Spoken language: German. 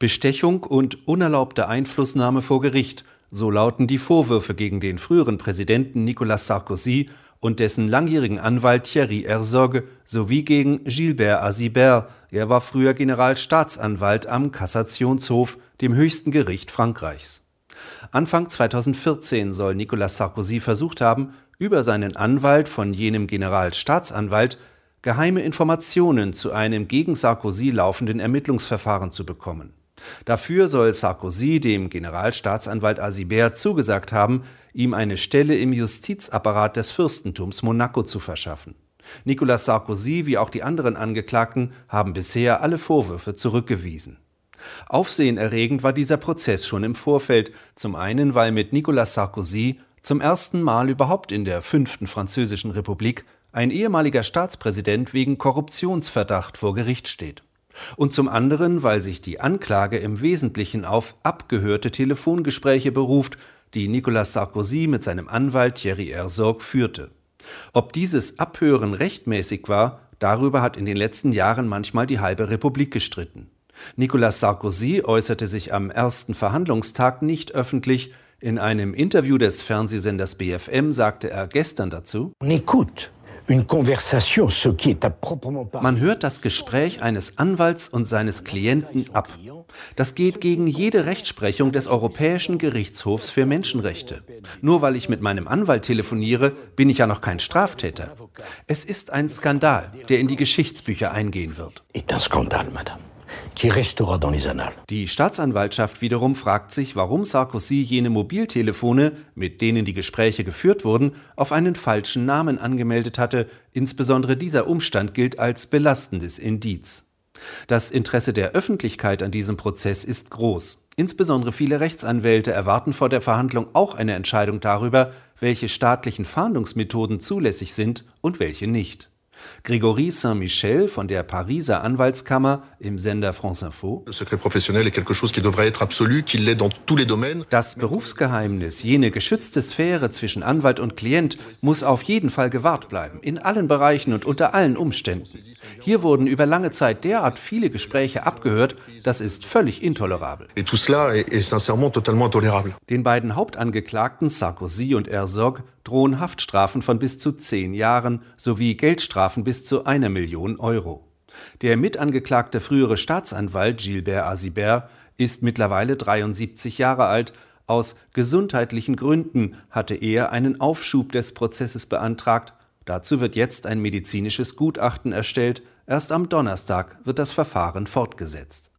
Bestechung und unerlaubte Einflussnahme vor Gericht, so lauten die Vorwürfe gegen den früheren Präsidenten Nicolas Sarkozy und dessen langjährigen Anwalt Thierry Herzog sowie gegen Gilbert Azibert. Er war früher Generalstaatsanwalt am Kassationshof, dem höchsten Gericht Frankreichs. Anfang 2014 soll Nicolas Sarkozy versucht haben, über seinen Anwalt von jenem Generalstaatsanwalt geheime Informationen zu einem gegen Sarkozy laufenden Ermittlungsverfahren zu bekommen. Dafür soll Sarkozy dem Generalstaatsanwalt Azibert zugesagt haben, ihm eine Stelle im Justizapparat des Fürstentums Monaco zu verschaffen. Nicolas Sarkozy wie auch die anderen Angeklagten haben bisher alle Vorwürfe zurückgewiesen. Aufsehenerregend war dieser Prozess schon im Vorfeld, zum einen, weil mit Nicolas Sarkozy zum ersten Mal überhaupt in der 5. Französischen Republik ein ehemaliger Staatspräsident wegen Korruptionsverdacht vor Gericht steht. Und zum anderen, weil sich die Anklage im Wesentlichen auf abgehörte Telefongespräche beruft, die Nicolas Sarkozy mit seinem Anwalt Thierry Herzog führte. Ob dieses Abhören rechtmäßig war, darüber hat in den letzten Jahren manchmal die halbe Republik gestritten. Nicolas Sarkozy äußerte sich am ersten Verhandlungstag nicht öffentlich. In einem Interview des Fernsehsenders BFM sagte er gestern dazu: Man hört das Gespräch eines Anwalts und seines Klienten ab. Das geht gegen jede Rechtsprechung des Europäischen Gerichtshofs für Menschenrechte. Nur weil ich mit meinem Anwalt telefoniere, bin ich ja noch kein Straftäter. Es ist ein Skandal, der in die Geschichtsbücher eingehen wird. Die Staatsanwaltschaft wiederum fragt sich, warum Sarkozy jene Mobiltelefone, mit denen die Gespräche geführt wurden, auf einen falschen Namen angemeldet hatte. Insbesondere dieser Umstand gilt als belastendes Indiz. Das Interesse der Öffentlichkeit an diesem Prozess ist groß. Insbesondere viele Rechtsanwälte erwarten vor der Verhandlung auch eine Entscheidung darüber, welche staatlichen Fahndungsmethoden zulässig sind und welche nicht. Grégory Saint-Michel von der Pariser Anwaltskammer im Sender France Info: Das Berufsgeheimnis, jene geschützte Sphäre zwischen Anwalt und Klient, muss auf jeden Fall gewahrt bleiben, in allen Bereichen und unter allen Umständen. Hier wurden über lange Zeit derart viele Gespräche abgehört, das ist völlig intolerabel. Den beiden Hauptangeklagten Sarkozy und Herzog drohen Haftstrafen von bis zu 10 Jahren sowie Geldstrafen bis zu 1 Million Euro. Der mitangeklagte frühere Staatsanwalt Gilbert Azibert ist mittlerweile 73 Jahre alt. Aus gesundheitlichen Gründen hatte er einen Aufschub des Prozesses beantragt. Dazu wird jetzt ein medizinisches Gutachten erstellt. Erst am Donnerstag wird das Verfahren fortgesetzt.